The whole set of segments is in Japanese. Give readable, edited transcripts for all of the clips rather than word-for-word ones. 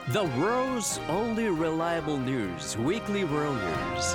The world's only reliable news. Weekly World News.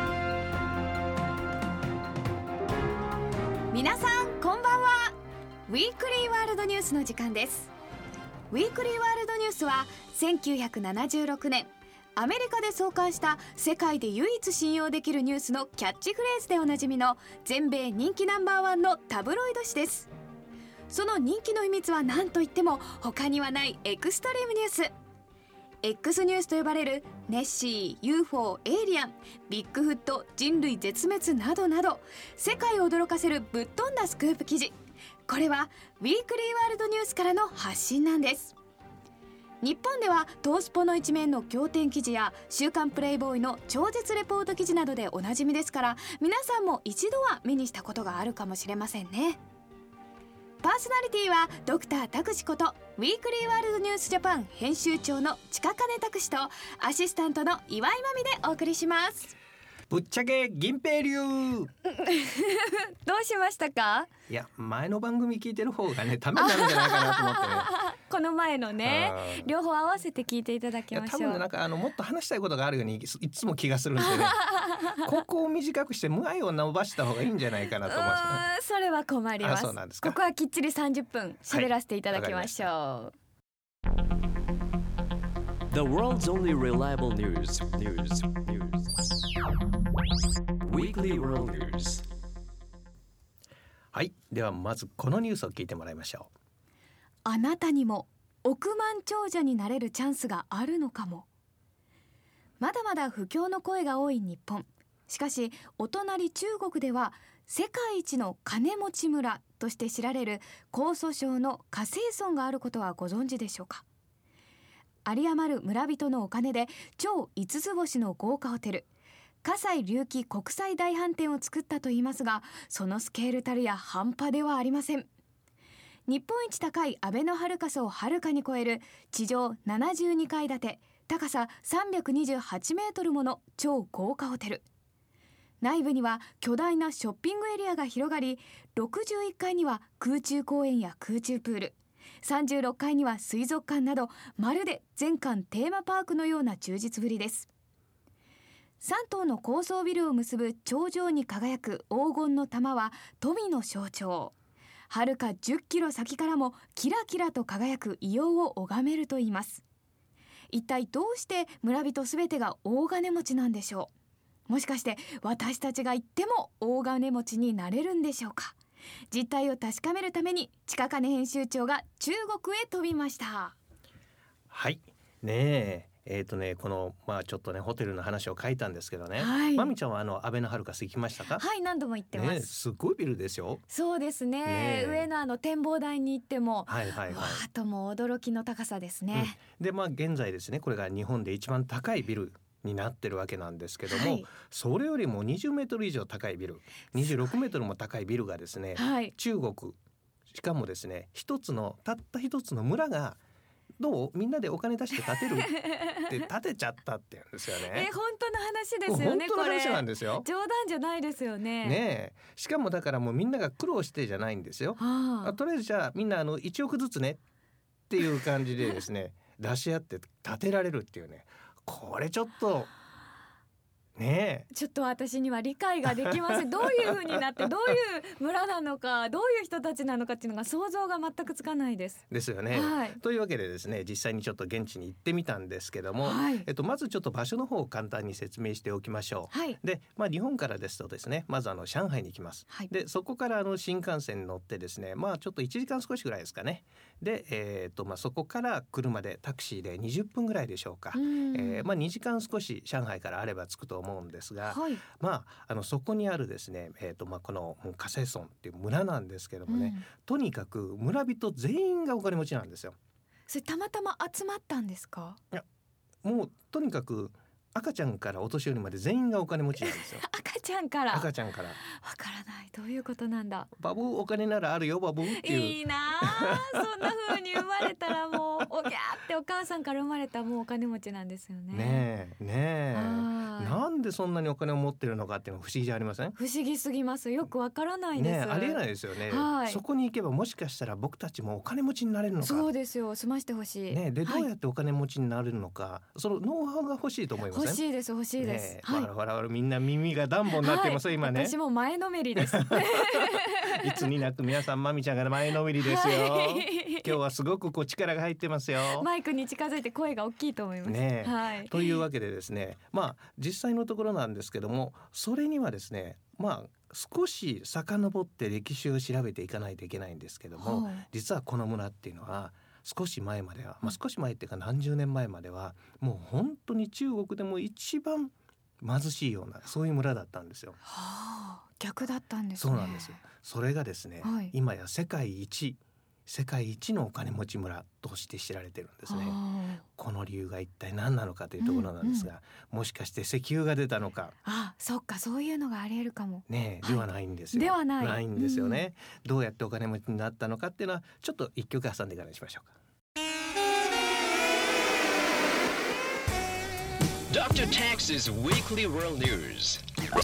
皆さんこんばんは。ウィークリーワールドニュースの時間です。ウィークリーワールドニュースは1976年アメリカで創刊した世界で唯一信用できるニュースのキャッチフレーズでおなじみの全米人気ナンバーワンのタブロイド紙です。その人気の秘密は何といっても他にはないエクストリームニュース。 X ニュースと呼ばれるネッシー、UFO、エイリアン、ビッグフット、人類絶滅などなど世界を驚かせるぶっ飛んだスクープ記事。これはウィークリーワールドニュースからの発信なんです。日本ではトースポの一面の仰天記事や週刊プレイボーイの超絶レポート記事などでおなじみですから、皆さんも一度は目にしたことがあるかもしれませんね。パーソナリティはドクタータクシことウィークリーワールドニュースジャパン編集長の近金拓司とアシスタントの岩井真美でお送りします。 ぶっちゃけ銀平流どうしましたか？ いや前の番組聞いてる方がねためになるんじゃないかなと思ってねこの前のね両方合わせて聞いていただきましょう。 多分ねなんかもっと話したいことがあるようにいつも気がするんでねここを短くして無愛を伸ばした方がいいんじゃないかなと思うんですよね。 それは困ります。 そうなんですか。 ここはきっちり30分喋らせていただきましょう。 The world's only reliable news. Weekly World News. はい、ではまずこのニュースを聞いてもらいましょう。 あなたにも億万長者になれるチャンスがあるのかも。まだまだ不況の声が多い日本。しかしお隣中国では世界一の金持ち村として知られる江蘇省の華西村があることはご存知でしょうか。有り余る村人のお金で超5つ星の豪華ホテル葛西龍輝国際大飯店を作ったといいますが、そのスケールたるや半端ではありません。日本一高いあべのハルカスをはるかに超える地上72階建て高さ328メートルもの超豪華ホテル。内部には巨大なショッピングエリアが広がり、61階には空中公園や空中プール、36階には水族館などまるで全館テーマパークのような充実ぶりです。3棟の高層ビルを結ぶ頂上に輝く黄金の玉は富の象徴。はるか10キロ先からもキラキラと輝く異様を拝めるといいます。一体どうして村人すべてが大金持ちなんでしょう。もしかして私たちが行っても大金持ちになれるんでしょうか。実態を確かめるために近金編集長が中国へ飛びました。 はいねえこのちょっとねホテルの話を書いたんですけどね、 はい、 まみちゃんはあべのハルカス行きましたか？ はい、何度も行ってます、 すごいビルですよ。 そうです ね上の展望台に行っても、わーとも驚きの高さですね、 で現在ですねこれが日本で一番高いビルになってるわけなんですけども、それよりも20メートル以上高いビル、26メートルも高いビルがですね、中国しかもですねたった一つの村がどうみんなでお金出して建てるって建てちゃったって言うんですよね。 本当の話ですよね。 本当の話なんですよ。 冗談じゃないですよね。 ねえ、しかもだからもうみんなが苦労してじゃないんですよ。とりあえずじゃあみんな1億ずつねっていう感じでですね出し合って建てられるっていうね、これちょっとねえ、 ちょっと私には理解ができません。どういう風になってどういう村なのかどういう人たちなのかっていうのが想像が全くつかないです。 ですよね、というわけでですね実際にちょっと現地に行ってみたんですけども、まずちょっと場所の方を簡単に説明しておきましょう、で、日本からですとですねまず上海に行きます、でそこから新幹線に乗ってですねちょっと1時間少しぐらいですかね。で、そこから車でタクシーで20分ぐらいでしょうか、2時間少し上海からあれば着くと思うんですが、そこにあるですね、この華西村っていう村なんですけどもね、とにかく村人全員がお金持ちなんですよ。 それたまたま集まったんですか？ いやもうとにかく赤ちゃんからお年寄りまで全員がお金持ちなんですよ。 赤ちゃんからわ赤ちゃんからからない、どういうことなんだ。 バブーお金ならあるよバブーっていう。 いいなそんな風に生まれたらもうおぎゃーってお母さんから生まれたもうお金持ちなんですよね。 ねえなんでそんなにお金を持ってるのかっていうのは不思議じゃありません？ 不思議すぎます。よくわからないです。 ありえないですよね、そこに行けばもしかしたら僕たちもお金持ちになれるのか。 そうですよ、済ましてほしい、 でどうやってお金持ちになれるのか、そのノウハウが欲しいと思いません？欲しいです欲しいです、 ほらみんな耳がダンボになってます、今ね。 私も前のめりですいつになく皆さんまみちゃんが前のめりですよ、今日はすごく力が入ってますよ。 マイクに近づいて声が大きいと思いますというわけでですね、実際のところなんですけども、それにはですね少し遡って歴史を調べていかないといけないんですけども、実はこの村っていうのは少し前までは、少し前っていうか何十年前まではもう本当に中国でも一番貧しいようなそういう村だったんですよ。 逆だったんですね。 そうなんです。それがですね、今や世界一のお金持ち村として知られてるんですね。この理由が一体何なのかというところなんですが、もしかして石油が出たのか。 そっか、そういうのがありえるかもではないんですよ。 ではないんですよね、どうやってお金持ちになったのかっていうのはちょっと一曲挟んでからにしましょうか。 Dr. Tax's Weekly World News。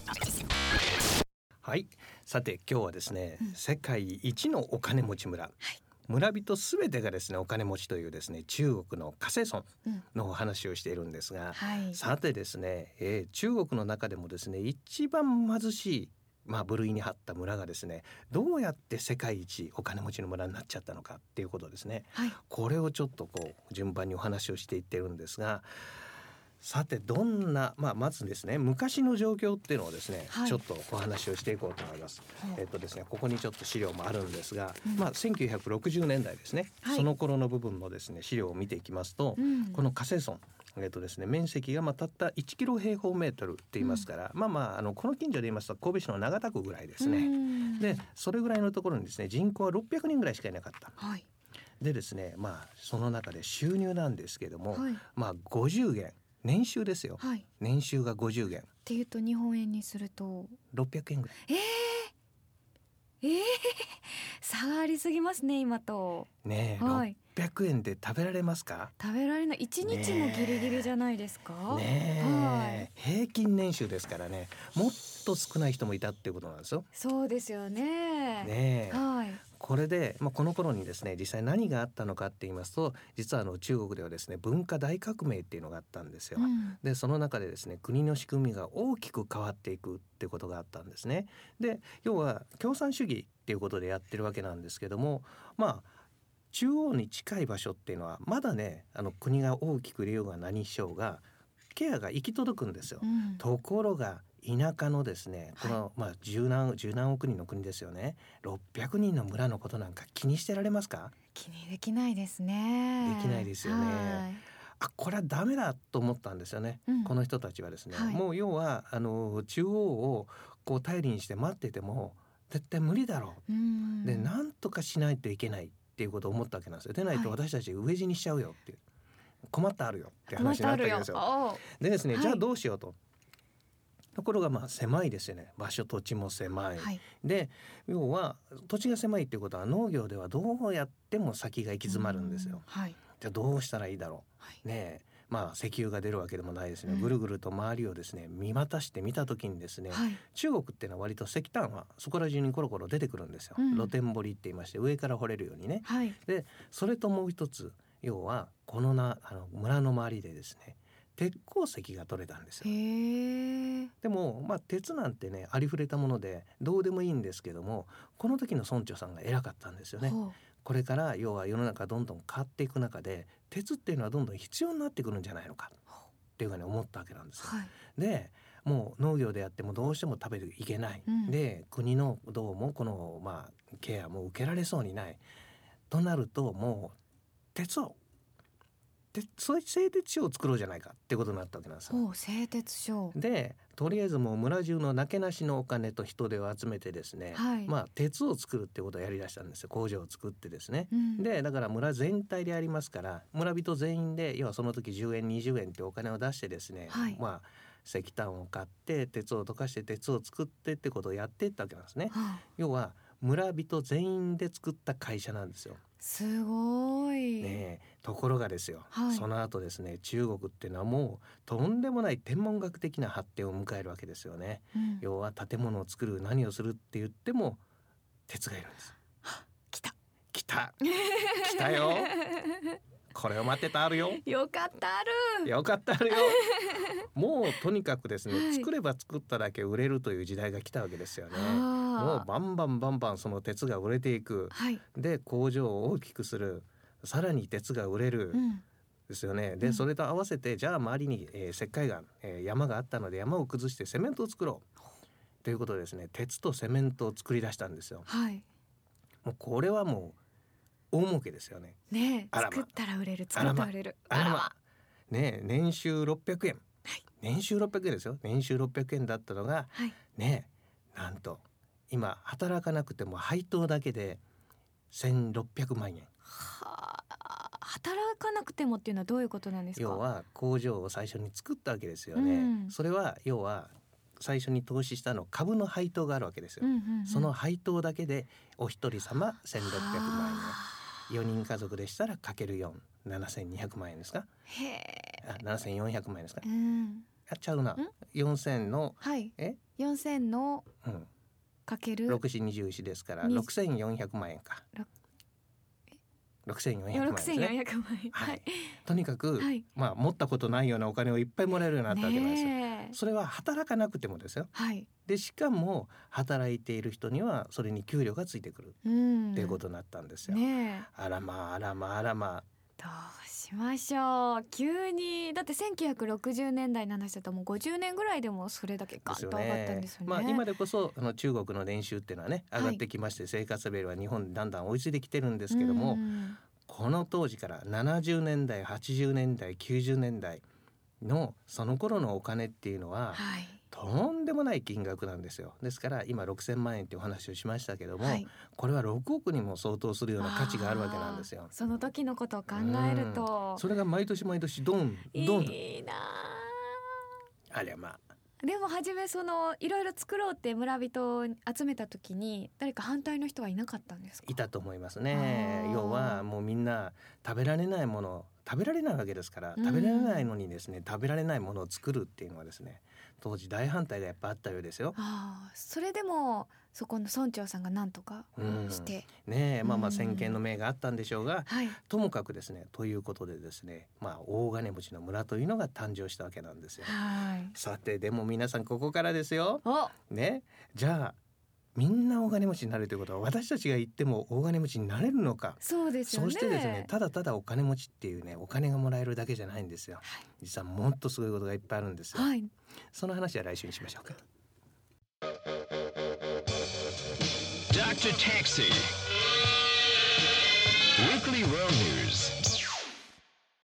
はい、さて今日はですね、世界一のお金持ち村、村人すべてがですねお金持ちというですね中国の華西村のお話をしているんですが、さてですね、中国の中でもですね一番貧しい部類に張った村がですねどうやって世界一お金持ちの村になっちゃったのかっていうことですね、これをちょっと順番にお話をしていってるんですが、さてどんな、まずですね昔の状況っていうのをですね、ちょっとお話をしていこうと思います。ですねここにちょっと資料もあるんですが、1960年代ですね、その頃の部分のですね資料を見ていきますと、この華西村ですね、面積がたった1キロ平方メートルって言いますから、この近所で言いますと神戸市の長田区ぐらいですね。でそれぐらいのところにですね人口は600人ぐらいしかいなかった、でですねその中で収入なんですけども、50元年収ですよ、年収が50元っていうと日本円にすると 600円ぐらい。 差がありすぎますね今と。 600円で食べられますか？ 食べられない。1日もギリギリじゃないですか？ 平均年収ですからね、もっと少ない人もいたっていうことなんですよ。 そうですよね。 これで、この頃にですね実際何があったのかって言いますと、実は中国ではですね文化大革命っていうのがあったんですよ、でその中でですね国の仕組みが大きく変わっていくっていうことがあったんですね。で要は共産主義っていうことでやってるわけなんですけども、中央に近い場所っていうのはまだね国が大きく入れようが何しようがケアが行き届くんですよ、ところが田舎のですねこの、十何億人の国ですよね。600人の村のことなんか気にしてられますか？ 気にできないですね。 できないですよね。これはダメだと思ったんですよね、この人たちはですね、もう要は中央を頼りにして待ってても絶対無理だろう、でなんとかしないといけないっていうことを思ったわけなんですよ。でないと私たち飢え死にしちゃうよっていう、困ってあるよって話になったわけですよ。でですね、じゃあどうしようと。ところが狭いですよね。場所土地も狭い、で要は土地が狭いっていうことは農業ではどうやっても先が行き詰まるんですよ、じゃあどうしたらいいだろう、石油が出るわけでもないですね、ぐるぐると周りをですね見渡してみた時にですね、中国っていうのは割と石炭はそこら中にコロコロ出てくるんですよ、露天掘りって言いまして上から掘れるようにね、でそれともう一つ、要はこの村の周りでですね鉄鉱石が取れたんですよ。でも鉄なんてねありふれたものでどうでもいいんですけども、この時の村長さんが偉かったんですよね。これから要は世の中どんどん変わっていく中で鉄っていうのはどんどん必要になってくるんじゃないのかっていうふうに思ったわけなんですよ、でもう農業でやってもどうしても食べていけない、で国のどうもこのケアも受けられそうにないとなると、もう鉄を製鉄所を作ろうじゃないかってことになったわけなんですよ。 製鉄所でとりあえずもう村中のなけなしのお金と人手を集めてですね、鉄を作るってことをやりだしたんですよ。工場を作ってですね、でだから村全体でやりますから、村人全員で要はその時10円20円ってお金を出してですね、石炭を買って鉄を溶かして鉄を作ってってことをやっていったわけなんですね。要は村人全員で作った会社なんですよ。 すごい、 ところがですよ、その後ですね、中国っていうのはもうとんでもない天文学的な発展を迎えるわけですよね。要は建物を作る、何をするって言っても鉄がいるんです。来たよこれを待ってたあるよ。 よかったあるよもうとにかくですね、作れば作っただけ売れるという時代が来たわけですよね。もうバンバンその鉄が売れていく、で工場を大きくする、さらに鉄が売れる、ですよね。でそれと合わせてじゃあ周りに、石灰岩、山があったので山を崩してセメントを作ろうということでですね、鉄とセメントを作り出したんですよ。もうこれはもう大儲けですよね。 作ったら売れる、作ったら売れる。 年収600円、年収600円ですよ。年収600円だったのが、なんと今働かなくても配当だけで1600万円。 働かなくてもっていうのはどういうことなんですか？ 要は工場を最初に作ったわけですよね。それは要は最初に投資したの株の配当があるわけですよ。その配当だけでお一人様1600万円。4人家族でしたらかける4、7200万円ですか。7400万円ですか。やっちゃうな。4000の 4000のかける 6×4=21ですから6400万円か。6400万円ですね。 6400万円。 とにかく、持ったことないようなお金をいっぱいもらえるようになったわけなんですよ。それは働かなくてもですよ。でしかも働いている人にはそれに給料がついてくるっていうことになったんですよ。あらまあどうしましょう。急にだって1960年代の話だともう50年ぐらいでもそれだけガンと上がったんですよね。 今でこそ中国の年収っていうのはね上がってきまして、生活レベルは日本だんだん追いついてきてるんですけども、この当時から70年代80年代90年代のその頃のお金っていうのは、とんでもない金額なんですよ。ですから今6000万円っていうお話をしましたけども、これは6億にも相当するような価値があるわけなんですよ。 その時のことを考えると、 それが毎年ドンいいな。 あれでも初めいろいろ作ろうって村人を集めた時に誰か反対の人はいなかったんですか？ いたと思いますね。要はもうみんな食べられないもの食べられないわけですから、食べられないのにですね、食べられないものを作るっていうのはですね、当時大反対がやっぱあったようですよ。 それでもそこの村長さんが何とかして、 先見の明があったんでしょうが、ともかくですね、ということでですね、大金持ちの村というのが誕生したわけなんですよ。さてでも皆さんここからですよ。じゃあみんな大金持ちになるということは私たちが言っても大金持ちになれるのか。 そうですよね。 そしてですね、ただただお金持ちっていうね、お金がもらえるだけじゃないんですよ。実はもっとすごいことがいっぱいあるんですよ。その話は来週にしましょうか。Dr. Taxi Weekly World News